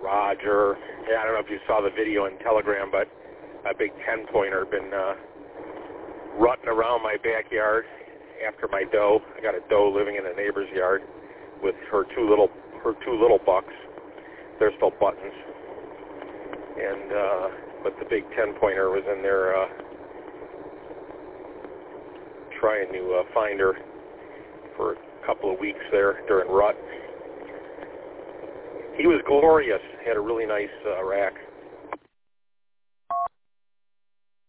Roger. Yeah, I don't know if you saw the video in Telegram, but a big 10-pointer been rutting around my backyard after my doe. I got a doe living in a neighbor's yard with her two little bucks. They're still buttons. And but the big 10-pointer was in there trying to find her for a couple of weeks there during rut. He was glorious. Had a really nice rack.